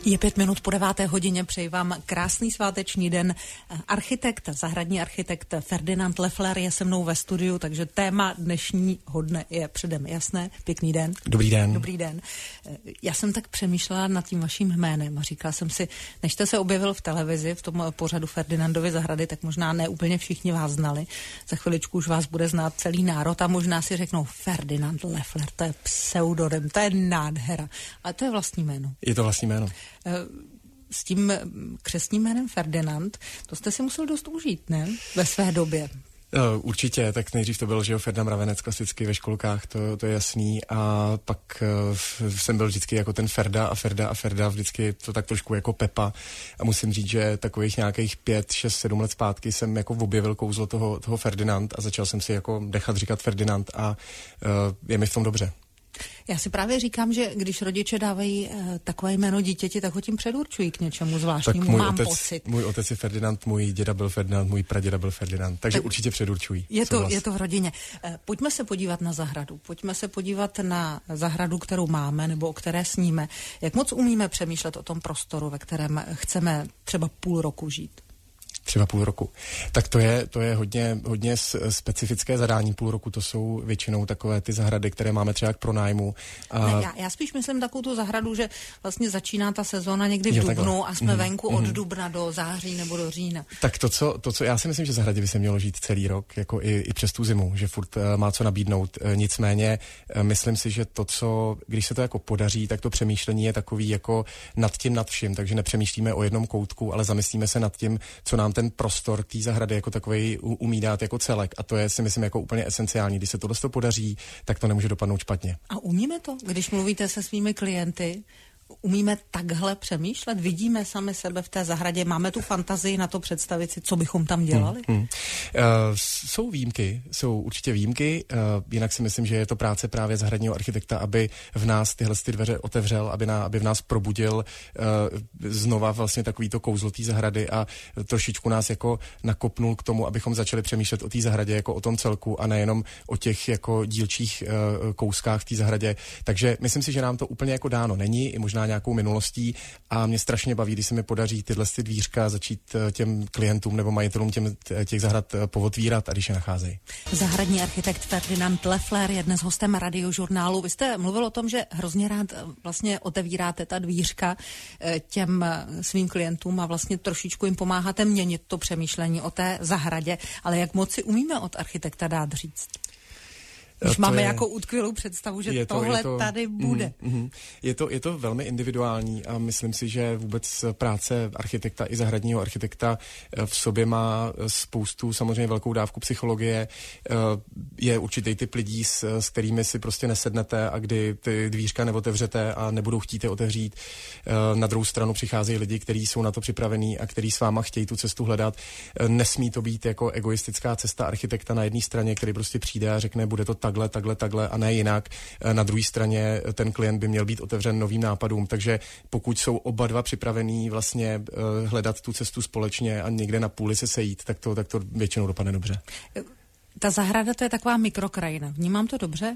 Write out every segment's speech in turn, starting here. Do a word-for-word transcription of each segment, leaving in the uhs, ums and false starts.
Je pět minut po deváté hodině, přeji vám krásný sváteční den. Architekt, zahradní architekt Ferdinand Leffler je se mnou ve studiu, takže téma dnešního dne je předem jasné. Pěkný den. Dobrý den. Dobrý den. Já jsem tak přemýšlela nad tím vaším jménem a říkala jsem si, než jste se objevil v televizi, v tom pořadu Ferdinandovy zahrady, tak možná ne úplně všichni vás znali. Za chviličku už vás bude znát celý národ a možná si řeknou Ferdinand Leffler, to je pseudonym, to je nádhera. Ale to je vlastní jméno. Je to vlastní jméno. S tím křestním jménem Ferdinand, to jste si musel dost užít, ne? Ve své době. Určitě, tak nejdřív to byl, že jo, Ferda Mravenec klasicky ve školkách, to, to je jasný, a pak uh, jsem byl vždycky jako ten Ferda a Ferda a Ferda, vždycky to tak trošku jako Pepa, a musím říct, že takových nějakých pět, šest, sedm let zpátky jsem jako objevil kouzlo toho, toho Ferdinand a začal jsem si jako dechat říkat Ferdinand a uh, je mi v tom dobře. Já si právě říkám, že když rodiče dávají e, takové jméno dítěti, tak ho tím předurčují k něčemu zvláštnímu, můj mám otec, pocit. Můj otec je Ferdinand, můj děda byl Ferdinand, můj praděda byl Ferdinand, takže tak určitě předurčují. Je to, je to v rodině. E, pojďme se podívat na zahradu. Pojďme se podívat na zahradu, kterou máme, nebo o které sníme. Jak moc umíme přemýšlet o tom prostoru, ve kterém chceme třeba půl roku žít? Třeba půl roku. Tak to je, to je hodně, hodně specifické zadání. Půl roku to jsou většinou takové ty zahrady, které máme třeba k pronájmu. A... Ne, já, já spíš myslím takovou tu zahradu, že vlastně začíná ta sezóna někdy v jo, dubnu takhle. A jsme mm, venku mm. od dubna do září nebo do října. Tak to co, to, co já si myslím, že zahradě by se mělo žít celý rok, jako i, i přes tu zimu, že furt uh, má co nabídnout. Uh, nicméně uh, myslím si, že to, co, když se to jako podaří, tak to přemýšlení je takový jako nad tím nad vším, takže nepřemýšlíme o jednom koutku, ale zamyslíme se nad tím, co nám ten prostor té zahrady jako takovej umí dát jako celek. A to je, si myslím, jako úplně esenciální. Když se tohle podaří, tak to nemůže dopadnout špatně. A umíme to? Když mluvíte se svými klienty, umíme takhle přemýšlet? Vidíme sami sebe v té zahradě? Máme tu fantazii na to představit si, co bychom tam dělali? Hmm, hmm. Uh, jsou výjimky, jsou určitě výjimky. Uh, jinak si myslím, že je to práce právě zahradního architekta, aby v nás tyhle ty dveře otevřel, aby, na, aby v nás probudil uh, znova vlastně takovýto kouzlo té zahrady a trošičku nás jako nakopnul k tomu, abychom začali přemýšlet o té zahradě jako o tom celku a nejenom o těch jako dílčích uh, kouskách v té zahradě. Takže myslím si, že nám to úplně jako dáno není, i možná nějakou minulostí, a mě strašně baví, když se mi podaří tyhle ty dvířka začít těm klientům nebo majitelům těm, těch zahrad povotvírat a když je nacházejí. Zahradní architekt Ferdinand Leffler je dnes hostem Radiožurnálu. Vy jste mluvil o tom, že hrozně rád vlastně otevíráte ta dvířka těm svým klientům a vlastně trošičku jim pomáháte měnit to přemýšlení o té zahradě, ale jak moc si umíme od architekta dát říct? Už máme je, jako utkvělou představu, že to, tohle to, tady bude. Mm, mm, je, to, je to velmi individuální a myslím si, že vůbec práce architekta i zahradního architekta v sobě má spoustu, samozřejmě velkou dávku psychologie. Je určitý typ lidí, s, s kterými si prostě nesednete a kdy ty dvířka neotevřete a nebudou chtít je otevřít. Na druhou stranu přicházejí lidi, kteří jsou na to připravení a kteří s váma chtějí tu cestu hledat. Nesmí to být jako egoistická cesta architekta na jedné straně, který prostě přijde a řekne, bude to tak takhle, takhle, takhle a ne jinak. Na druhé straně ten klient by měl být otevřen novým nápadům, takže pokud jsou oba dva připravení vlastně hledat tu cestu společně a někde na půli se sejít, tak to, tak to většinou dopadne dobře. Ta zahrada, to je taková mikrokrajina. Vnímám to dobře?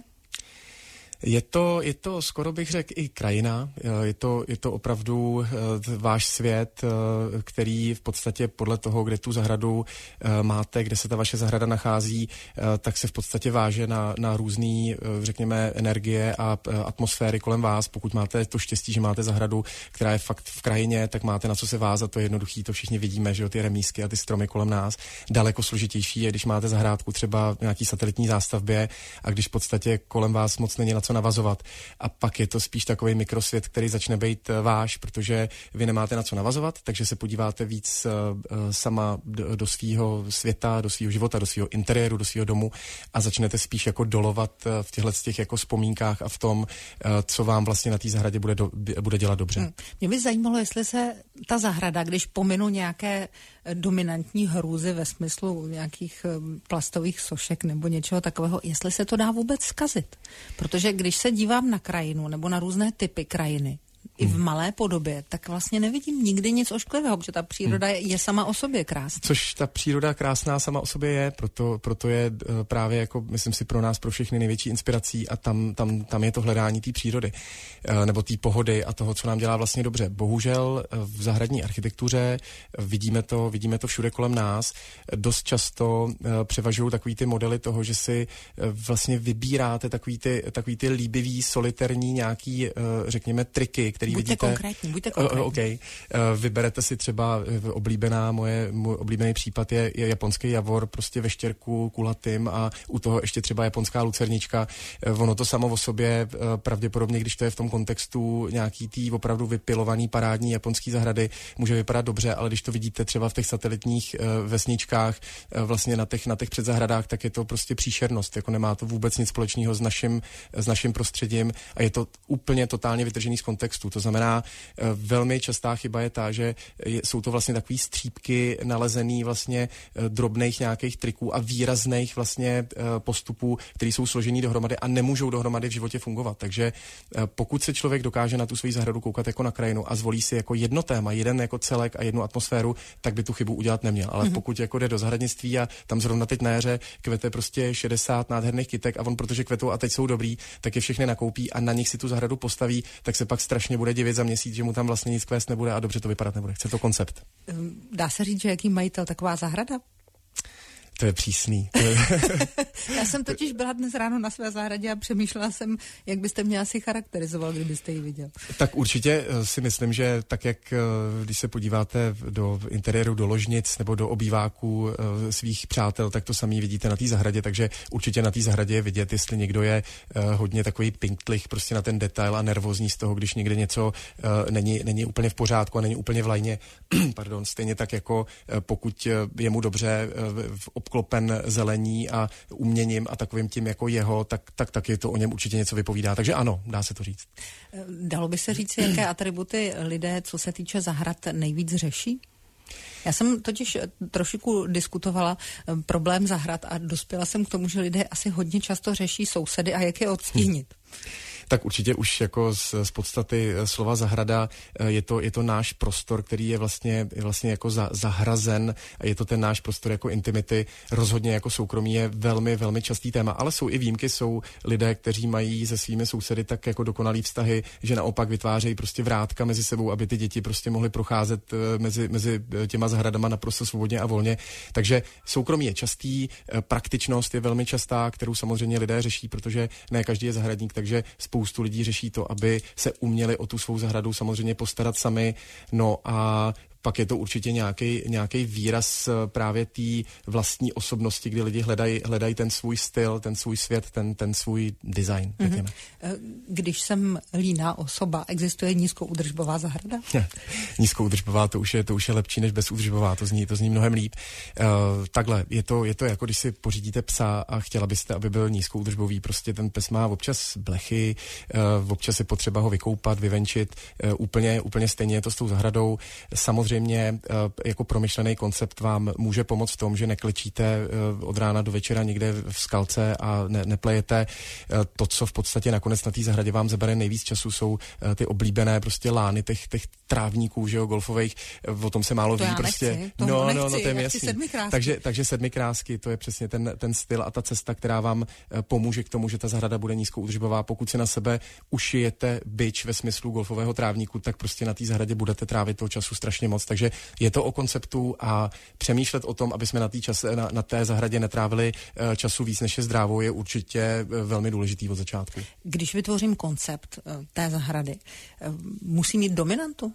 Je to, je to, skoro bych řekl, i krajina. Je to, je to opravdu uh, váš svět, uh, který v podstatě podle toho, kde tu zahradu uh, máte, kde se ta vaše zahrada nachází, uh, tak se v podstatě váže na, na různý, uh, řekněme, energie a uh, atmosféry kolem vás. Pokud máte to štěstí, že máte zahradu, která je fakt v krajině, tak máte na co se vázat, to je jednoduchý, to všichni vidíme, že jo, ty remísky a ty stromy kolem nás. Daleko složitější je, když máte zahrádku třeba v nějaký satelitní zástavbě a když v podstatě kolem vás moc není na co navazovat. A pak je to spíš takový mikrosvět, který začne být váš, protože vy nemáte na co navazovat, takže se podíváte víc uh, sama do, do svýho světa, do svýho života, do svýho interiéru, do svýho domu a začnete spíš jako dolovat uh, v těchto těch jako vzpomínkách a v tom, uh, co vám vlastně na té zahradě bude, do, bude dělat dobře. Hmm. Mě by zajímalo, jestli se ta zahrada, když pominu nějaké dominantní hrůzy ve smyslu nějakých plastových sošek nebo něčeho takového, jestli se to dá vůbec zkazit. Protože když se dívám na krajinu nebo na různé typy krajiny, i v malé podobě, tak vlastně nevidím nikdy nic ošklivého, protože ta příroda je, je sama o sobě krásná. Což ta příroda krásná sama o sobě je, proto, proto je právě jako, myslím si, pro nás, pro všechny největší inspirací a tam, tam, tam je to hledání té přírody, nebo té pohody a toho, co nám dělá vlastně dobře. Bohužel v zahradní architektuře vidíme to, vidíme to všude kolem nás. Dost často převažují takový ty modely toho, že si vlastně vybíráte takový ty, takový ty líbivý, soliterní nějaký, řekněme, triky, který buďte vidíte. Konkrétní, buďte konkrétní. Uh, okay. uh, vyberete si třeba oblíbená, moje, můj oblíbený případ je, je japonský javor, prostě ve štěrku kulatým a u toho ještě třeba japonská lucernička. Uh, ono to samo o sobě uh, pravděpodobně, když to je v tom kontextu nějaký tý opravdu vypilovaný parádní japonský zahrady, může vypadat dobře, ale když to vidíte třeba v těch satelitních uh, vesničkách, uh, vlastně na těch, na těch předzahradách, tak je to prostě příšernost. Jako nemá to vůbec nic společného s naším, s naším prostředím a je to úplně totálně vytržený z kontextu. To znamená, velmi častá chyba je ta, že jsou to vlastně takový střípky nalezený vlastně drobných nějakých triků a výrazných vlastně postupů, které jsou složený dohromady a nemůžou dohromady v životě fungovat. Takže pokud se člověk dokáže na tu svou zahradu koukat jako na krajinu a zvolí si jako jedno téma, jeden jako celek a jednu atmosféru, tak by tu chybu udělat neměl. Ale mm-hmm. pokud jako jde do zahradnictví a tam zrovna teď na jaře kvete prostě šedesát nádherných kytek a on, protože kvetou a teď jsou dobrý, tak je všechny nakoupí a na nich si tu zahradu postaví, tak se pak strašně bude divit za měsíc, že mu tam vlastně nic kvést nebude a dobře to vypadat nebude. Chce to koncept. Dá se říct, že jaký majitel taková zahrada? To je přísný. To je... Já jsem totiž byla dnes ráno na své zahradě a přemýšlela jsem, jak byste mě asi charakterizoval, kdybyste ji viděl. Tak určitě si myslím, že tak, jak když se podíváte do interiéru, do ložnic nebo do obýváků svých přátel, tak to samý vidíte na té zahradě, takže určitě na té zahradě je vidět, jestli někdo je hodně takový pinktlich prostě na ten detail a nervózní z toho, když někde něco není, není úplně v pořádku a není úplně v lajně. Pardon, stejně tak jako pokud je mu dobře v obklopen zelení a uměním a takovým tím jako jeho, tak, tak, tak je to o něm určitě něco vypovídá. Takže ano, dá se to říct. Dalo by se říct, jaké atributy lidé, co se týče zahrad, nejvíc řeší? Já jsem totiž trošičku diskutovala problém zahrad a dospěla jsem k tomu, že lidé asi hodně často řeší sousedy a jak je odstínit. Hmm. Tak určitě už jako z, z podstaty slova zahrada je to, je to náš prostor, který je vlastně, je vlastně jako za, zahrazen a je to ten náš prostor jako intimity. Rozhodně jako soukromí je velmi, velmi častý téma, ale jsou i výjimky, jsou lidé, kteří mají se svými sousedy tak jako dokonalý vztahy, že naopak vytvářejí prostě vrátka mezi sebou, aby ty děti prostě mohly procházet mezi, mezi těma zahradama naprosto svobodně a volně. Takže soukromí je častý, praktičnost je velmi častá, kterou samozřejmě lidé řeší, protože ne každý je zahradník, takže spoustu lidí řeší to, aby se uměli o tu svou zahradu samozřejmě postarat sami. No a pak je to určitě nějaký nějaký výraz právě té vlastní osobnosti, kdy lidi hledají hledají ten svůj styl, ten svůj svět, ten, ten svůj design. Mm-hmm. Když jsem líná osoba, existuje nízkoúdržbová zahrada? Nízkoúdržbová, to už je to už je lepší než bezúdržbová, to zní to zní mnohem líp. Uh, takhle, je to je to jako když si pořídíte psa a chtěla byste, aby byl nízkoúdržbový, prostě ten pes má občas blechy, uh, občas je potřeba ho vykoupat, vyvenčit, uh, úplně úplně stejně je to s tou zahradou. Samozřejmě Samozřejmě jako promyšlený koncept vám může pomoct v tom, že neklečíte od rána do večera někde v skalce a ne, neplejete. To, co v podstatě nakonec na té zahradě vám zabere nejvíc času, jsou ty oblíbené prostě lány těch, těch trávníků, že jo, golfových. O tom se málo to ví. Já Prostě. Nechci, no, no, nechci, no, no, to je mi jasný. Takže, takže sedmikrásky, to je přesně ten, ten styl a ta cesta, která vám pomůže k tomu, že ta zahrada bude nízkoúdržbová. Pokud si na sebe ušijete bič ve smyslu golfového trávníku, tak prostě na té zahradě budete trávit toho času strašně moc. Takže je to o konceptu a přemýšlet o tom, aby jsme na té čase, na, na té zahradě netrávili uh, času víc než je zdrávo, je určitě uh, velmi důležitý od začátku. Když vytvořím koncept uh, té zahrady, uh, musí mít dominantu?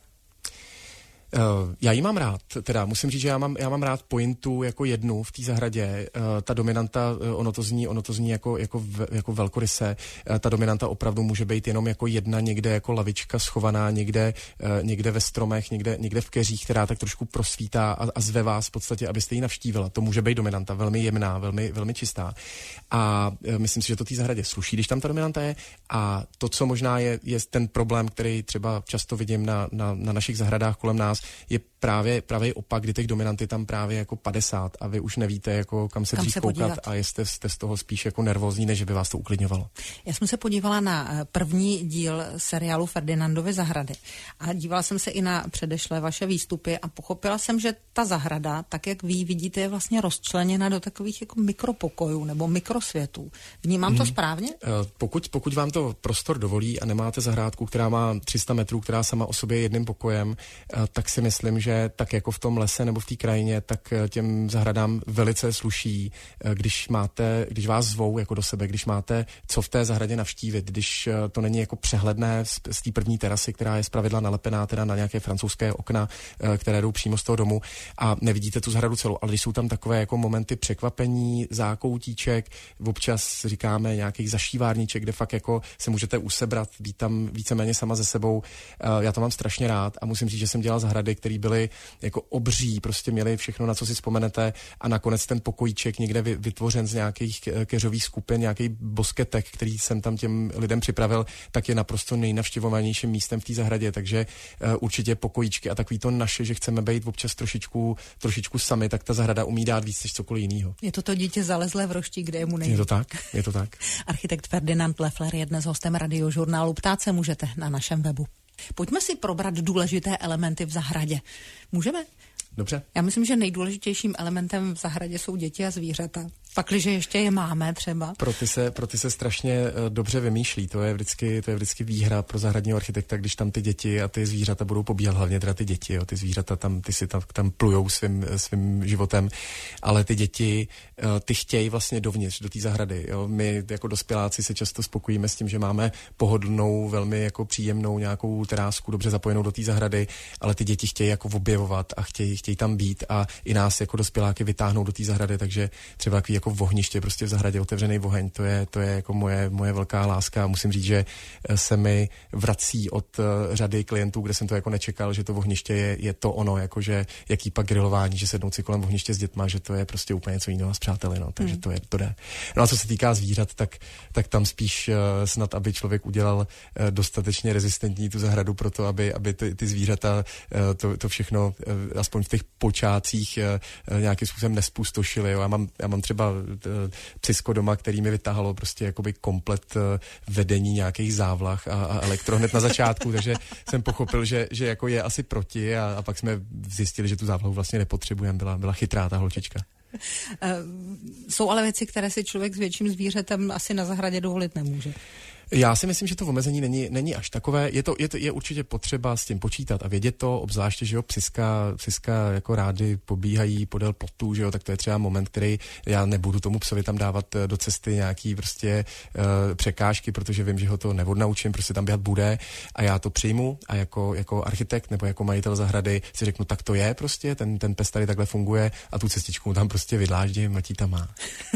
Uh, já ji mám rád, teda musím říct, že já mám, já mám rád pointu jako jednu v té zahradě. Uh, ta dominanta, uh, ono to zní, ono to zní jako, jako, v, jako velkoryse. Uh, ta dominanta opravdu může být jenom jako jedna někde jako lavička schovaná, někde, uh, někde ve stromech, někde, někde v keřích, která tak trošku prosvítá a, a zve vás v podstatě, abyste ji navštívila. To může být dominanta, velmi jemná, velmi, velmi čistá. A uh, myslím si, že to té zahradě sluší, když tam ta dominanta je. A to, co možná je, je ten problém, který třeba často vidím na, na, na našich zahradách kolem nás, vás, je právě právě opak, kdy těch dominant je tam právě jako padesát a vy už nevíte, jako kam se dřív koukat a jste, jste z toho spíš jako nervózní, než by vás to uklidňovalo. Já jsem se podívala na první díl seriálu Ferdinandovy zahrady a dívala jsem se i na předešlé vaše výstupy a pochopila jsem, že ta zahrada, tak jak vy vidíte, je vlastně rozčleněna do takových jako mikropokojů nebo mikrosvětů. Vnímám hmm. to správně? Pokud, pokud vám to prostor dovolí a nemáte zahrádku, která má tři sta metrů, která sama o sobě je jedným pokojem, tak si myslím, že tak jako v tom lese nebo v té krajině, tak těm zahradám velice sluší, když máte, když vás zvou jako do sebe, když máte co v té zahradě navštívit, když to není jako přehledné z, z té první terasy, která je zpravidla nalepená teda na nějaké francouzské okna, které jdou přímo z toho domu a nevidíte tu zahradu celou, ale když jsou tam takové jako momenty překvapení, zákoutíček, občas říkáme nějakých zašívárníček, kde fakt jako se můžete usebrat, být tam víceméně sama ze sebou. Já to mám strašně rád a musím říct, že jsem dělal zahrady, které byly jako obří, prostě měli všechno, na co si vzpomenete a nakonec ten pokojíček někde vytvořen z nějakých keřových skupin, nějaký bosketek, který jsem tam těm lidem připravil, tak je naprosto nejnavštěvovanějším místem v té zahradě, takže uh, určitě pokojíčky a takový to naše, že chceme být občas trošičku, trošičku sami, tak ta zahrada umí dát víc než cokoliv jiného. Je to to dítě zalezlé v roští, kde je mu nejde. Je to tak, je to tak. Architekt Ferdinand Leffler je dnes hostem Radiožurnálu. Ptát se můžete na našem webu. Pojďme si probrat důležité elementy v zahradě. Můžeme? Dobře. Já myslím, že nejdůležitějším elementem v zahradě jsou děti a zvířata. Pakliže ještě je máme třeba. Pro ty se, pro ty se strašně uh, dobře vymýšlí. To je vždycky, to je vždycky výhra pro zahradního architekta, když tam ty děti a ty zvířata budou pobíhat, hlavně teda ty děti. Jo. Ty zvířata tam, ty si tam, tam plujou svým, svým životem, ale ty děti, uh, ty chtějí vlastně dovnitř, do té zahrady. Jo. My jako dospěláci se často spokojíme s tím, že máme pohodlnou, velmi jako příjemnou nějakou terásku, dobře zapojenou do té zahrady, ale ty děti chtějí jako objevovat a chtějí, chtějí tam být a i nás jako dospěláky vytáhnou do té zahrady, takže třeba takový jako ohniště prostě v zahradě, otevřený oheň, to je, to je jako moje, moje velká láska a musím říct, že se mi vrací od uh, řady klientů, kde jsem to jako nečekal, že to ohniště je, je to ono, jakože jaký pak grilování, že sednout si kolem ohniště s dětma, že to je prostě úplně něco jiného s přáteli, no, takže hmm. to je, to jde. No a co se týká zvířat, tak, tak tam spíš uh, snad, aby člověk udělal uh, dostatečně rezistentní tu zahradu pro to, aby, aby ty, ty zvířata uh, to, to všechno uh, aspoň v těch počátcích uh, nějakým způsobem nespustošili, jo. Já mám, já mám třeba psisko doma, který mi vytáhalo prostě jakoby komplet vedení nějakých závlah a, a elektro hned na začátku, takže jsem pochopil, že, že jako je asi proti a, a pak jsme zjistili, že tu závlahu vlastně nepotřebujeme, byla, byla chytrá ta holčička. Uh, jsou ale věci, které si člověk s větším zvířetem asi na zahradě dovolit nemůže. Já si myslím, že to omezení není, není až takové. Je to, je to je určitě potřeba s tím počítat a vědět to, obzvláště, že jo, psiska, psiska jako rády pobíhají podél plotů, že jo, tak to je třeba moment, který já nebudu tomu psovi tam dávat do cesty nějaký prostě uh, překážky, protože vím, že ho to neodnaučím, prostě tam běhat bude a já to přijmu a jako, jako architekt nebo jako majitel zahrady si řeknu, tak to je prostě, ten, ten pes tady takhle funguje a tu cestičku tam prostě vydláždím a tí tam má.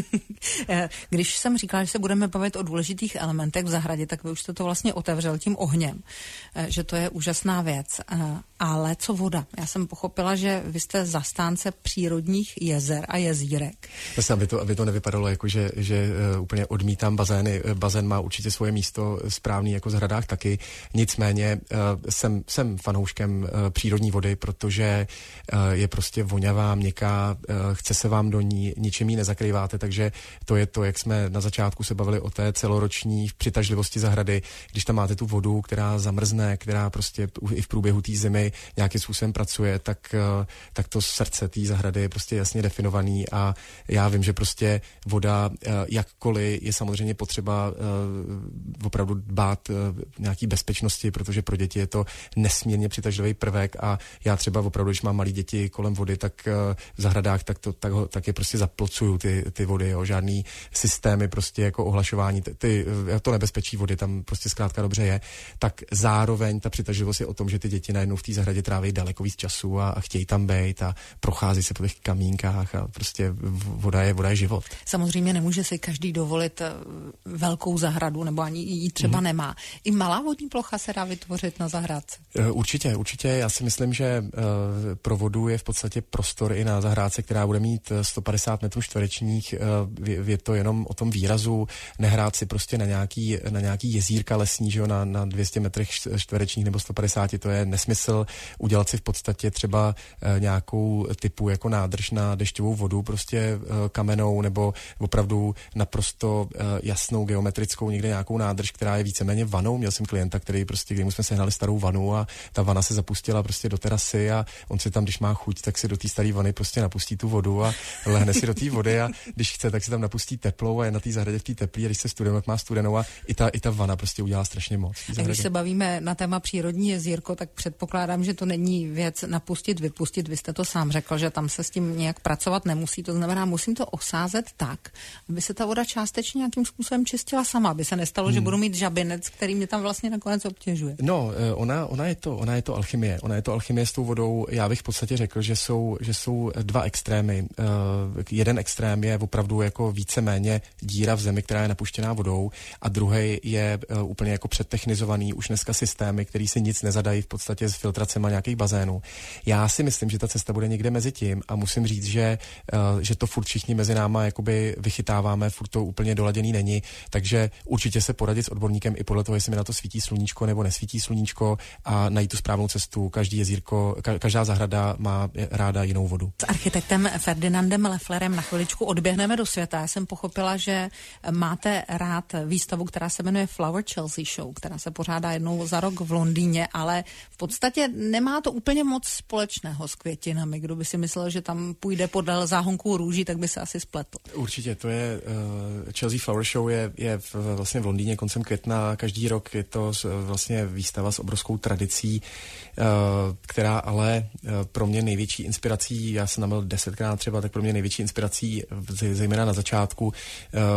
Když jsem říkala, že se budeme bavit o důležitých elementech v zahradě, tak vy už jste to vlastně otevřel tím ohněm, že to je úžasná věc. Ale co voda? Já jsem pochopila, že vy jste zastánce přírodních jezer a jezírek. Zase, aby to, aby to nevypadalo jako, že, že uh, úplně odmítám bazény. Bazén má určitě svoje místo správný jako v zahradách taky. Nicméně uh, jsem, jsem fanouškem uh, přírodní vody, protože uh, je prostě vonavá, měkká, uh, chce se vám do ní, ničím ji nezakrýváte, takže to je to, jak jsme na začátku se bavili o té celoroční přitažlivosti zahrady, když tam máte tu vodu, která zamrzne, která prostě i v průběhu té zimy nějakým způsobem pracuje, tak, tak to srdce té zahrady je prostě jasně definovaný a já vím, že prostě voda jakkoliv je samozřejmě potřeba opravdu dbát nějaký bezpečnosti, protože pro děti je to nesmírně přitažlivý prvek a já třeba opravdu, když mám malí děti kolem vody, tak v zahradách, tak, to, tak, ho, tak je prostě zaplocuju ty, ty vody, jo. Žádný systémy prostě jako ohlašování, ty, ty, to nebezpečí vody tam prostě zkrátka dobře je, tak zároveň ta přitažlivost je o tom, že ty děti najednou v té zahradě tráví daleko víc času a, a chtějí tam být a prochází se po těch kamínkách a prostě voda je, voda je život. Samozřejmě nemůže si každý dovolit velkou zahradu, nebo ani ji třeba mm. nemá. I malá vodní plocha se dá vytvořit na zahrádce. Určitě, určitě. Já si myslím, že pro vodu je v podstatě prostor i na zahrádce, která bude mít sto padesát metrů čtverečních. Je to jenom o tom výrazu, nehrát si prostě na nějaký, na nějaký jezírka lesní, že jo, na, na dvě stě metrech čtverečních nebo sto padesát, to je nesmysl. Udělat si v podstatě třeba e, nějakou typu jako nádrž na dešťovou vodu, prostě e, kamenou nebo opravdu naprosto e, jasnou geometrickou někde nějakou nádrž, která je víceméně vanou. Měl jsem klienta, který prostě, kdy mu jsme sehnali starou vanu a ta vana se zapustila prostě do terasy a on si tam, když má chuť, tak si do té staré vany prostě napustí tu vodu a lehne si do té vody a když chce, tak si tam napustí teplou a je na té zahradě v té teplý a když se studenou, tak má studenou a i ta, i ta vana prostě udělá strašně moc. A když se bavíme na téma přírodní jezírko, tak předpokládám, že to není věc napustit, vypustit. Vy jste to sám řekl, že tam se s tím nějak pracovat nemusí. To znamená, musím to osázet tak, aby se ta voda částečně nějakým způsobem čistila sama, aby se nestalo, hmm. že budu mít žabinec, který mě tam vlastně nakonec obtěžuje. No, ona, ona je to, ona je to alchymie. Ona je to alchymie s tou vodou. Já bych v podstatě řekl, že jsou, že jsou dva extrémy. Uh, jeden extrém je opravdu jako víceméně díra v zemi, která je napuštěná vodou, a druhý je uh, úplně jako předtechnizovaný už dneska systémy, který si nic nezadají v podstatě s filtracema nějakých bazénů. Já si myslím, že ta cesta bude někde mezi tím a musím říct, že, uh, že to furt všichni mezi náma jakoby vychytáváme, furt to úplně doladěný není, takže určitě se poradit s odborníkem i podle toho, jestli mi na to svítí sluníčko nebo nesvítí sluníčko a najít tu správnou cestu. Každý jezírko, ka- každá zahrada má ráda jinou vodu. S architektem Ferdinandem Lefflerem na chviličku odběhneme do světa. Já jsem pochopila, že máte rád výstavu, která se jmenuje Flower Chelsea Show, která se pořádá jednou za rok v Londýně, ale v podstatě nemá to úplně moc společného s květinami. Kdo by si myslel, že tam půjde podle záhonků růží, tak by se asi spletl. Určitě, to je uh, Chelsea Flower Show je, je v, vlastně v Londýně koncem května. Každý rok je to vlastně výstava s obrovskou tradicí, uh, která ale uh, pro mě největší inspirací, já jsem tam byl desetkrát třeba, tak pro mě největší inspirací, zejména na začátku, uh,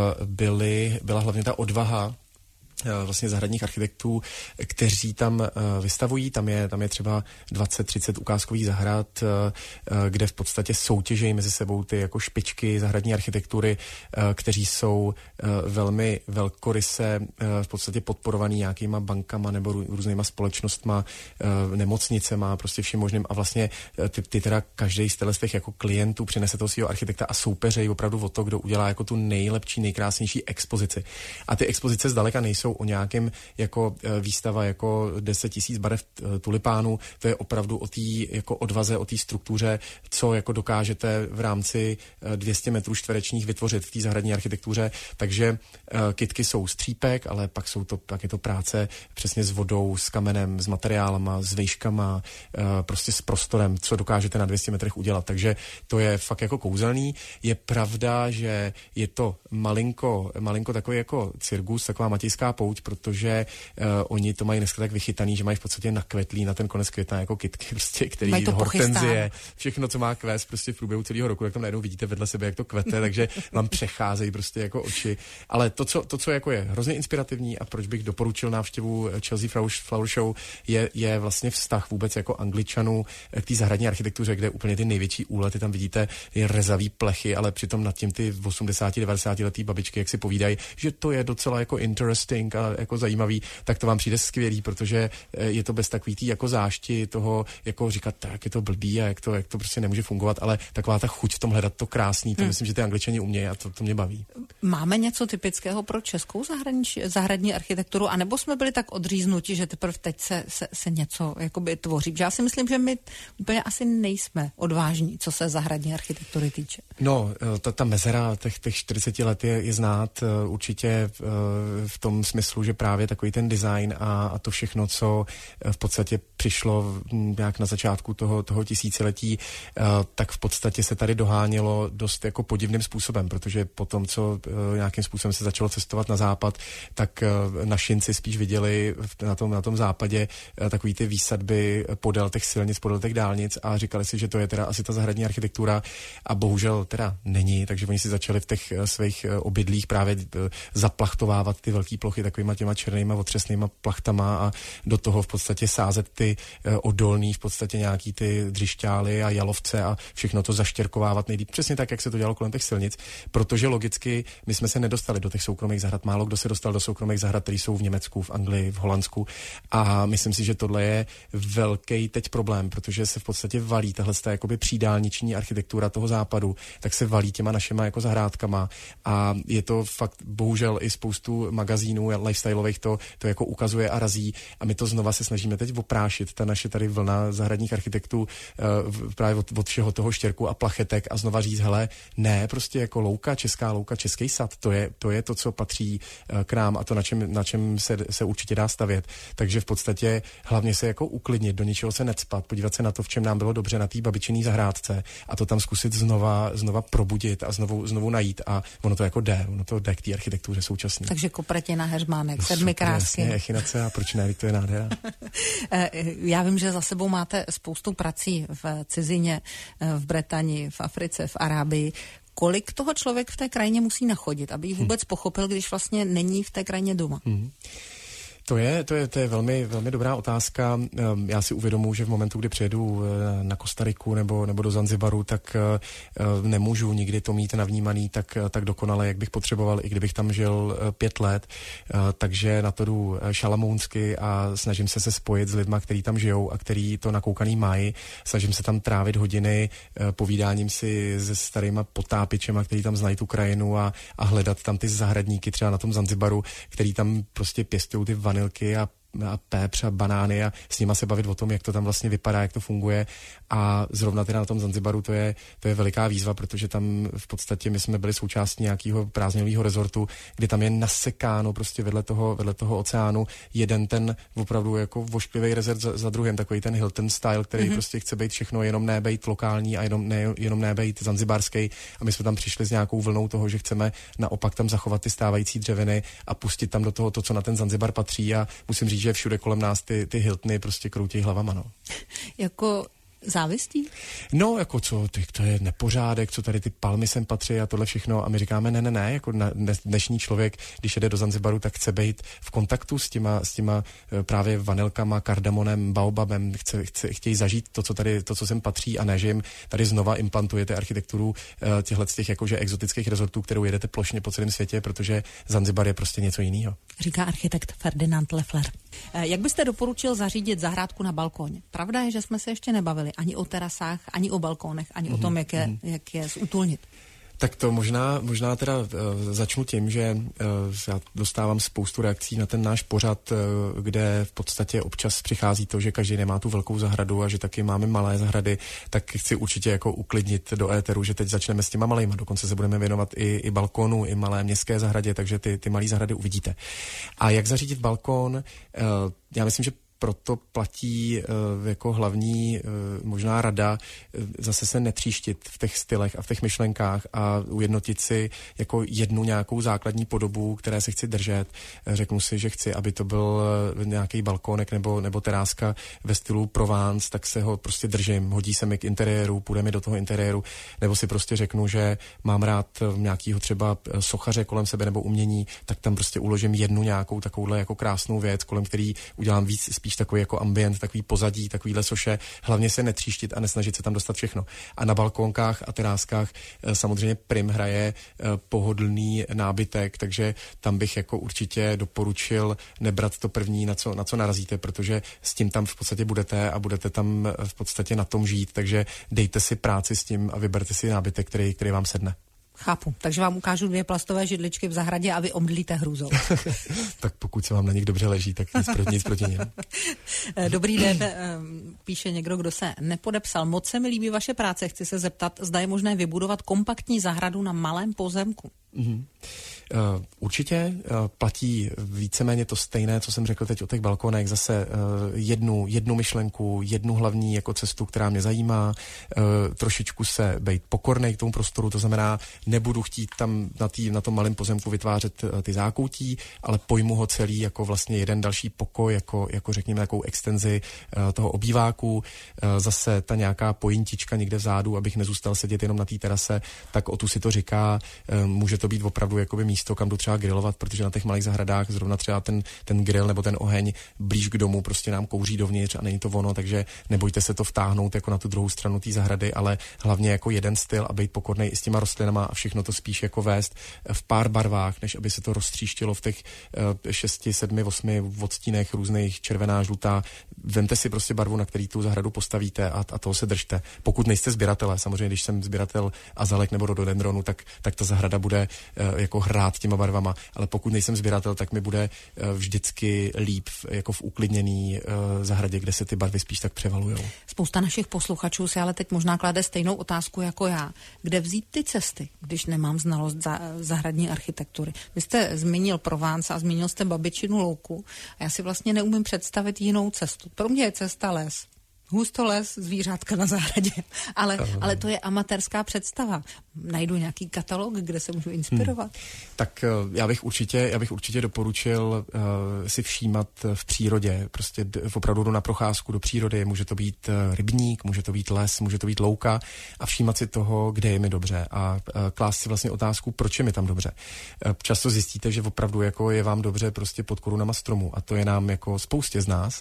byly, byla hlavně ta odvaha vlastně zahradních architektů, kteří tam uh, vystavují. Tam je, tam je třeba dvacet třicet ukázkových zahrad, uh, kde v podstatě soutěžejí mezi sebou ty jako špičky zahradní architektury, uh, kteří jsou uh, velmi velkoryse uh, v podstatě podporovaný nějakýma bankama nebo rů, různýma společnostma, uh, nemocnicema, prostě vším možným a vlastně uh, ty, ty teda každý z těch jako klientů přinese toho svého architekta a soupeřejí opravdu o to, kdo udělá jako tu nejlepší, nejkrásnější expozici. A ty expozice zdaleka nejsou o nějakém jako výstava jako deset tisíc barev tulipánů, to je opravdu o té jako odvaze, o té struktuře, co jako dokážete v rámci dvě stě metrů čtverečních vytvořit v té zahradní architektuře, takže kytky jsou střípek, ale pak jsou to, pak je to práce přesně s vodou, s kamenem, s materiálama, s vejškama, prostě s prostorem, co dokážete na dvě stě metrech udělat, takže to je fakt jako kouzelný. Je pravda, že je to malinko, malinko takový jako cirkus, taková matějská pouť, protože uh, oni to mají dneska tak vychytaný, že mají v podstatě nakvetlý na ten konec května jako kytky, prostě, který hortenzie, všechno, co má kvést prostě v průběhu celého roku, tak tam najednou vidíte vedle sebe, jak to kvete, takže vám přecházejí prostě jako oči. Ale to, co, to, co jako je hrozně inspirativní a proč bych doporučil návštěvu Chelsea Flower Show, je, je vlastně vztah vůbec jako Angličanů k té zahradní architektuře, kde úplně ty největší úlety tam vidíte, je rezavý plechy, ale přitom nad tím ty osmdesát devadesát letý babičky, jak si povídají, že to je docela jako interesting a jako zajímavý, tak to vám přijde skvělý, protože je to bez takový tý jako zášti toho, jako říkat, tak je to blbý a jak to, jak to prostě nemůže fungovat, ale taková ta chuť v tom hledat to krásný, to hmm. myslím, že ty Angličani umějí a to, to mě baví. Máme něco typického pro českou zahradní, zahradní architekturu, anebo jsme byli tak odříznuti, že teprve teď se, se, se něco jakoby tvoří? Já si myslím, že my úplně asi nejsme odvážní, co se zahradní architektury týče. No, ta, ta mezera těch, těch čtyřicet let je, je znát uh, určitě uh, v tom smyslu, že právě takový ten design a, a to všechno, co uh, v podstatě přišlo nějak na začátku toho, toho tisíciletí, uh, tak v podstatě se tady dohánělo dost jako podivným způsobem, protože po tom, co uh, nějakým způsobem se začalo cestovat na západ, tak uh, našinci spíš viděli na tom, na tom západě uh, takový ty výsadby podél těch silnic, podél těch dálnic a říkali si, že to je teda asi ta zahradní architektura a bohužel teda není, takže oni si začali v těch uh, svých uh, obydlích právě uh, zaplachtovávat ty velké plochy takovýma těma černýma otřesnýma plachtama a do toho v podstatě sázet ty byly odolný v podstatě nějaký ty dřišťály a jalovce a všechno to zaštěrkovávat nejlíp. Přesně tak, jak se to dělalo kolem těch silnic, protože logicky my jsme se nedostali do těch soukromých zahrad. Málo kdo se dostal do soukromých zahrad, které jsou v Německu, v Anglii, v Holandsku. A myslím si, že tohle je velký teď problém, protože se v podstatě valí tahle jakoby přídálniční architektura toho západu, tak se valí těma našima jako zahrádkama. A je to fakt bohužel i spoustu magazínů lifestyleových to, to jako ukazuje a razí. A my to znova se snažíme teď oprášit. Ta naše tady vlna zahradních architektů uh, právě od, od všeho toho štěrku a plachetek a znova říct, hele, ne, prostě jako louka, česká louka, český sad, to je to, je to co patří uh, k nám a to, na čem, na čem se, se určitě dá stavět. Takže v podstatě hlavně se jako uklidnit, do ničeho se necpat, podívat se na to, v čem nám bylo dobře na té babičiný zahrádce a to tam zkusit znova, znova probudit a znovu, znovu najít a ono to jako jde, ono to jde k té architektuře současně. Takže Kopretina, Heřmánek, sedmi krásky. Jasně, echinace a proč ne, to je nádhera. Já vím, že za sebou máte spoustu prací v cizině, v Bretani, v Africe, v Arábii. Kolik toho člověk v té krajině musí nachodit, aby ji vůbec pochopil, když vlastně není v té krajině doma? Hmm. To je, to je, to je velmi, velmi dobrá otázka. Já si uvědomuji, že v momentu, kdy přijedu na Kostariku nebo, nebo do Zanzibaru, tak nemůžu nikdy to mít navnímaný tak, tak dokonale, jak bych potřeboval, i kdybych tam žil pět let. Takže na to jdu šalamounsky a snažím se se spojit s lidma, kteří tam žijou a kteří to nakoukaný mají. Snažím se tam trávit hodiny povídáním si se starýma potápěčema, kteří tam znají tu krajinu a, a hledat tam ty zahradníky třeba na tom Zanzibaru, který tam prostě pěstují ty vanilky a a pépř a banány a s nima se bavit o tom, jak to tam vlastně vypadá, jak to funguje a zrovna teda na tom Zanzibaru to je, to je veliká výzva, protože tam v podstatě my jsme byli součástí nějakého prázdninového rezortu, kde tam je nasekáno prostě vedle toho, vedle toho oceánu jeden ten opravdu jako vošklivý rezort za, za druhým, takový ten Hilton style, který mm-hmm. prostě chce být všechno, jenom ne být lokální a jenom ne, jenom ne být zanzibarský a my jsme tam přišli s nějakou vlnou toho, že chceme naopak tam zachovat ty stávající dřeviny a pustit tam do toho to, co na ten Zanzibar patří a musím říct, že všude kolem nás ty, ty Hiltony prostě kroutí hlavama, no. Jako závistí? No, jako co, ty, to je nepořádek, co tady ty palmy sem patří a tohle všechno a my říkáme ne, ne, ne, jako na, dnešní člověk, když jede do Zanzibaru, tak chce být v kontaktu s těma, s těma právě vanilkama, kardamonem, baobabem, chce, chce, chtějí zažít to, co tady, to, co sem patří a ne, že jim tady znova implantujete architekturu těchhle z těch jakože exotických rezortů, kterou jedete plošně po celém světě, protože Zanzibar je prostě něco jiného. Říká architekt Ferdinand Leffler. Jak byste doporučil zařídit zahrádku na balkóně? Pravda je, že jsme se ještě nebavili ani o terasách, ani o balkónech, ani mm-hmm. o tom, jak je, jak je zútulnit. Tak to možná, možná teda uh, začnu tím, že uh, já dostávám spoustu reakcí na ten náš pořad, uh, kde v podstatě občas přichází to, že každý nemá tu velkou zahradu a že taky máme malé zahrady, tak chci určitě jako uklidnit do éteru, že teď začneme s těma malejma. Dokonce se budeme věnovat i, i balkónu, i malé městské zahradě, takže ty, ty malé zahrady uvidíte. A jak zařídit balkón? Uh, já myslím, že proto platí uh, jako hlavní uh, možná rada uh, zase se netříštit v těch stylech a v těch myšlenkách a ujednotit si jako jednu nějakou základní podobu, které se chci držet. Uh, řeknu si, že chci, aby to byl uh, nějaký balkónek nebo, nebo teráska ve stylu Provence, tak se ho prostě držím. Hodí se mi k interiéru, půjde mi do toho interiéru, nebo si prostě řeknu, že mám rád nějakýho třeba sochaře kolem sebe nebo umění, tak tam prostě uložím jednu nějakou takovouhle jako krásnou věc, kolem který udělám víc spíš takový jako ambient, takový pozadí, takovýhle soše, hlavně se netříštit a nesnažit se tam dostat všechno. A na balkónkách a teráskách samozřejmě prim hraje pohodlný nábytek, takže tam bych jako určitě doporučil nebrat to první, na co, na co narazíte, protože s tím tam v podstatě budete a budete tam v podstatě na tom žít, takže dejte si práci s tím a vyberte si nábytek, který, který vám sedne. Chápu. Takže vám ukážu dvě plastové židličky v zahradě a vy omdlíte hrůzou. Tak pokud se vám na nich dobře leží, tak nic proti, nic proti něm. Dobrý den, píše někdo, kdo se nepodepsal. Moc se mi líbí vaše práce. Chci se zeptat, zda je možné vybudovat kompaktní zahradu na malém pozemku. Mm-hmm. Uh, určitě uh, platí víceméně to stejné, co jsem řekl teď o těch balkonech, zase uh, jednu, jednu myšlenku, jednu hlavní jako cestu, která mě zajímá, uh, trošičku se být pokornej k tomu prostoru, to znamená, nebudu chtít tam na, tý, na tom malém pozemku vytvářet uh, ty zákoutí, ale pojmu ho celý jako vlastně jeden další pokoj, jako, jako řekněme, takovou extenzi toho obýváku, zase ta nějaká pointička někde vzadu, abych nezůstal sedět jenom na té terase, tak o tu si to říká, může to být opravdu jakoby místo, kam jdu třeba grilovat, protože na těch malých zahradách zrovna třeba ten, ten grill nebo ten oheň blíž k domu prostě nám kouří dovnitř a není to ono, takže nebojte se to vtáhnout jako na tu druhou stranu té zahrady, ale hlavně jako jeden styl a být pokornej i s těma rostlinama a všechno to spíš jako vést v pár barvách, než aby se to roztříštilo v těch šesti, sedmi, osmi odstínech různých červená, žlutá. Vemte si prostě barvu, na který tu zahradu postavíte a, a toho se držte. Pokud nejste sběratelé, samozřejmě, když jsem sběratel azalek nebo rododendronu, tak, tak ta zahrada bude uh, jako hrát těma barvama, ale pokud nejsem sběratel, tak mi bude uh, vždycky líp v, jako v uklidněný uh, zahradě, kde se ty barvy spíš tak převalujou. Spousta našich posluchačů si ale teď možná klade stejnou otázku jako já. Kde vzít ty cesty, když nemám znalost za, zahradní architektury? Vy jste zmínil Provence a zmínil jste babičinu louku a já si vlastně neumím představit jinou cestu. Pro mě je cesta les. Hustoles, zvířátka na zahradě. Ale, uh. ale to je amatérská představa. Najdu nějaký katalog, kde se můžu inspirovat? Hmm. Tak uh, já bych určitě, já bych určitě doporučil uh, si všímat v přírodě. Prostě d- opravdu jdu na procházku do přírody. Může to být uh, rybník, může to být les, může to být louka a všímat si toho, kde je mi dobře a uh, klást si vlastně otázku, proč je mi tam dobře. Uh, často zjistíte, že opravdu jako je vám dobře prostě pod korunama stromu a to je nám jako spoustě z nás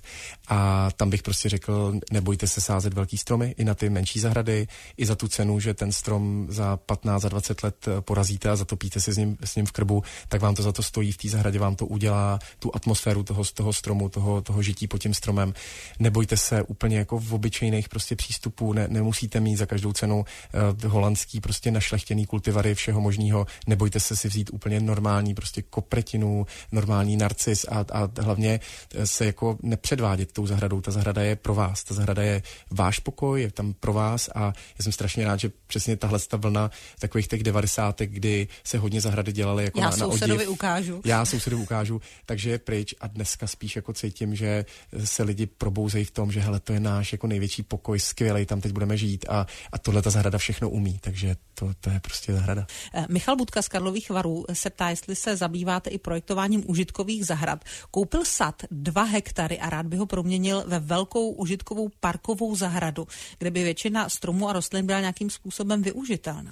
a tam bych prostě řekl, nebojte se sázet velký stromy i na ty menší zahrady, i za tu cenu, že ten strom za patnáct, za dvacet let porazíte a zatopíte si s ním, s ním v krbu, tak vám to za to stojí, v té zahradě vám to udělá tu atmosféru toho, toho stromu, toho, toho žití pod tím stromem. Nebojte se úplně jako v obyčejných prostě přístupů, ne, nemusíte mít za každou cenu uh, holandský prostě našlechtěný kultivary všeho možného, nebojte se si vzít úplně normální prostě kopretinu, normální narcis a, a hlavně se jako nepředvádět tou zahradou. Ta zahrada je pro vás, ta zahrada je váš pokoj, je tam pro vás a já jsem strašně rád, že přesně tahle ta vlna takových těch devadesátek, kdy se hodně zahrady dělaly jako já na, na sousedovi odiv. ukážu. Já sousedovi ukážu, takže je pryč a dneska spíš jako cítím, že se lidi probouzejí v tom, že hele, to je náš jako největší pokoj, skvělej, tam teď budeme žít a, a tohle ta zahrada všechno umí, takže to, to je prostě zahrada. Michal Budka z Karlových Varů se ptá, jestli se zabýváte i projektováním užitkových zahrad. Koupil sad dva hektary a rád by ho proměnil ve velkou užitkovou parkovou zahradu, kde by většina stromů a rostlin byla nějakým způsobem využitelná.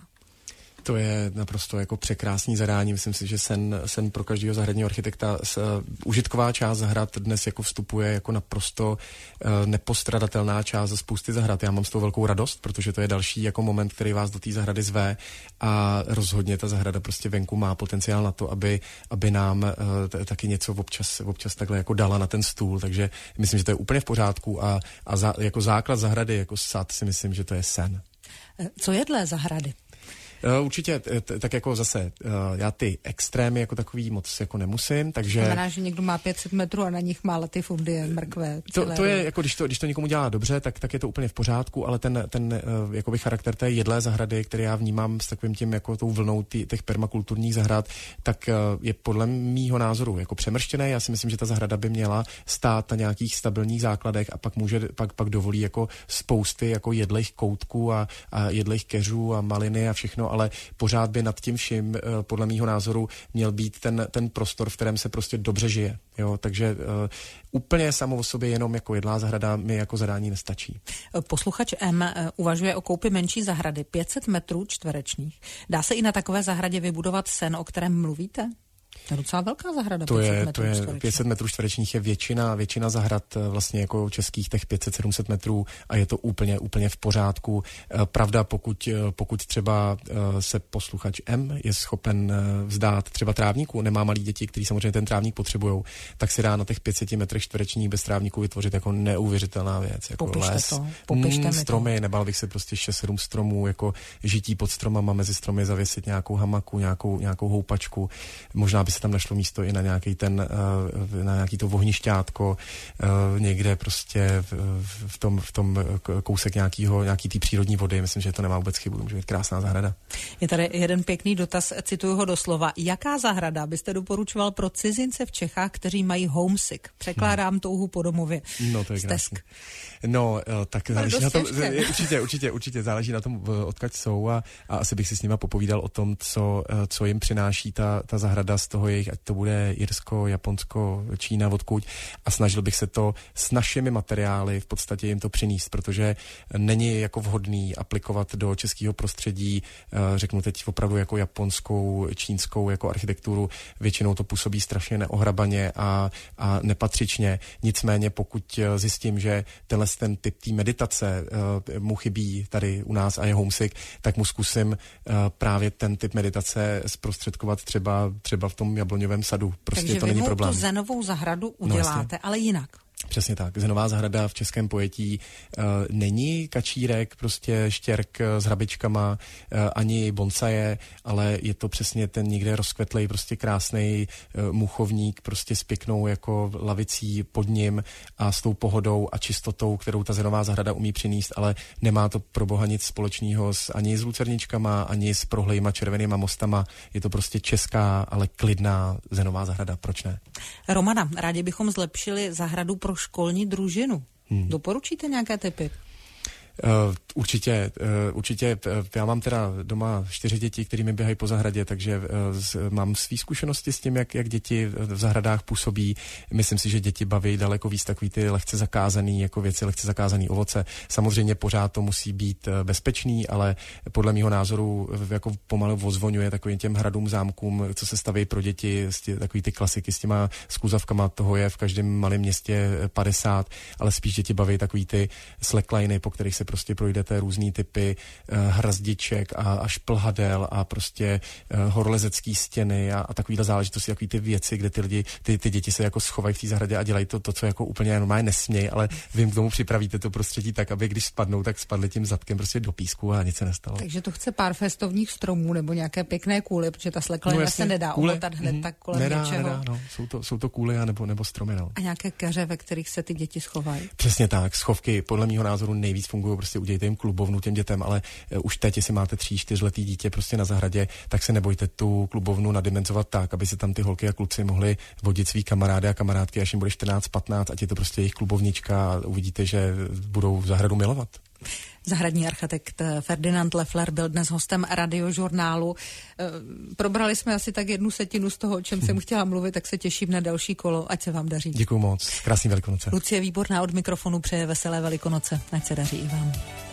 To je naprosto jako překrásný zadání. Myslím si, že sen, sen pro každého zahradního architekta. S, uh, užitková část zahrad dnes jako vstupuje jako naprosto uh, nepostradatelná část ze spousty zahrad. Já mám z toho velkou radost, protože to je další jako moment, který vás do té zahrady zve a rozhodně ta zahrada prostě venku má potenciál na to, aby, aby nám uh, t- taky něco občas, občas takhle jako dala na ten stůl. Takže myslím, že to je úplně v pořádku a, a za, jako základ zahrady, jako sad si myslím, že to je sen. Co je dle zahrady? Určitě, t- tak jako zase, já ty extrémy jako takový moc jako nemusím, takže... Znamená, že někdo má pět set metrů a na nich má latifundie, mrkve. To, to je, jako když to, když to někomu dělá dobře, tak, tak je to úplně v pořádku, ale ten, ten jakoby charakter té jedlé zahrady, který já vnímám s takovým tím jako tou vlnou tý, těch permakulturních zahrad, tak je podle mýho názoru jako přemrštěné. Já si myslím, že ta zahrada by měla stát na nějakých stabilních základech a pak může, pak, pak dovolí jako spousty jako jedlejch koutků a, a jedlejch keřů a maliny a všechno, ale pořád by nad tím vším, podle mýho názoru, měl být ten, ten prostor, v kterém se prostě dobře žije. Jo? Takže uh, úplně samo o sobě jenom jako jedlá zahrada mi jako zadání nestačí. Posluchač M uvažuje o koupi menší zahrady, pět set metrů čtverečních. Dá se i na takové zahradě vybudovat sen, o kterém mluvíte? To je docela velká zahrada. To je, to je pět set metrů čtverečních je většina, většina zahrad vlastně jako českých těch pět set sedm set metrů a je to úplně, úplně v pořádku. Pravda, pokud, pokud třeba se posluchač M je schopen vzdát třeba trávníku, nemá malí děti, kteří samozřejmě ten trávník potřebujou, tak si dá na těch pět set metrech čtverečních bez trávníku vytvořit jako neuvěřitelná věc. Jako Popište les, to. Popište mm, stromy, to. Nebál bych se prostě šest sedm stromů, jako žití pod stromama, mezi stromy zavěsit nějakou hamaku, nějakou, nějakou houpačku. Možná by se tam našlo místo i na nějaký ten, na nějaký to ohnišťátko, někde prostě v tom, v tom kousek nějakýho, nějaký té přírodní vody. Myslím, že to nemá vůbec chybu, může být krásná zahrada. Je tady jeden pěkný dotaz, cituju ho doslova. Jaká zahrada byste doporučoval pro cizince v Čechách, kteří mají homesick? Překládám hmm. touhu po domově. No, to je krásný. No, tak záleží na tom, určitě, určitě, určitě záleží na tom, odkud jsou a, a asi bych si s nima popovídal o tom, co, co jim přináší ta, ta zahrada z toho toho jejich, ať to bude Irsko, Japonsko, Čína, odkud, a snažil bych se to s našimi materiály v podstatě jim to přinést, protože není jako vhodný aplikovat do českého prostředí, řeknu teď opravdu jako japonskou, čínskou jako architekturu, většinou to působí strašně neohrabaně a, a nepatřičně. Nicméně pokud zjistím, že tenhle ten typ té meditace uh, mu chybí tady u nás a je homesick, tak mu zkusím uh, právě ten typ meditace zprostředkovat třeba, třeba v tom jabloňovém sadu. Prostě takže to vy není mu problém. tu zenovou zahradu uděláte, no, ale jinak. Přesně tak. Zenová zahrada v českém pojetí uh, není kačírek, prostě štěrk s hrabičkama, uh, ani bonsaje, ale je to přesně ten někde rozkvetlej, prostě krásnej uh, muchovník, prostě s pěknou jako lavicí pod ním a s tou pohodou a čistotou, kterou ta zenová zahrada umí přinést, ale nemá to pro boha nic společného s, ani s lucerničkama, ani s prohlejma červenýma mostama. Je to prostě česká, ale klidná zenová zahrada. Proč ne? Romana, rádi bychom zlepšili zahradu pro školní družinu. Hmm. Doporučíte nějaké tipy? Uh, určitě, uh, určitě. Uh, já mám teda doma čtyři děti, kterými běhají po zahradě, takže uh, z, mám svý zkušenosti s tím, jak, jak děti v zahradách působí. Myslím si, že děti baví daleko víc takový ty lehce zakázaný jako věci, lehce zakázaný ovoce. Samozřejmě pořád to musí být uh, bezpečný, ale podle mého názoru uh, jako pomalu ozvoňuje takovým těm hradům, zámkům, co se staví pro děti, tě, takový ty klasiky s těma skluzavkama, toho je v každém malém městě padesát, ale spíš děti baví takový ty slackliny, po kterých se prostě projdete různý typy uh, hrazdiček a, a šplhadel a prostě uh, horolezecký stěny a, a takovýhle záležitosti, takový ty věci, kde ty lidi, ty, ty děti se jako schovají v té zahradě a dělají to, to, co jako úplně normálně nesmějí, ale vy jim k tomu připravíte to prostředí tak, aby když spadnou, tak spadli tím zadkem prostě do písku a nic se nestalo. Takže to chce pár festovních stromů nebo nějaké pěkné kůly, protože ta slacklina no, se nedá umotat hned mm, tak kolem nedá, něčeho. Nedá, no. Jsou to, jsou to kůly a nebo, nebo stromy. No. A nějaké keře, ve kterých se ty děti schovají. Přesně tak, schovky podle mého názoru nejvíc fungují, prostě udějte jim klubovnu těm dětem, ale uh, už teď, jestli máte tři, čtyřletý dítě prostě na zahradě, tak se nebojte tu klubovnu nadimenzovat tak, aby se tam ty holky a kluci mohli vodit svý kamarády a kamarádky, až jim bude čtrnáct patnáct, ať je to prostě jejich klubovnička a uvidíte, že budou zahradu milovat. Zahradní architekt Ferdinand Leffler byl dnes hostem Radiožurnálu. Probrali jsme asi tak jednu setinu z toho, o čem jsem chtěla mluvit, tak se těším na další kolo, ať se vám daří. Děkuju moc, krásný Velikonoce. Lucie Výborná od mikrofonu přeje veselé Velikonoce, ať se daří i vám.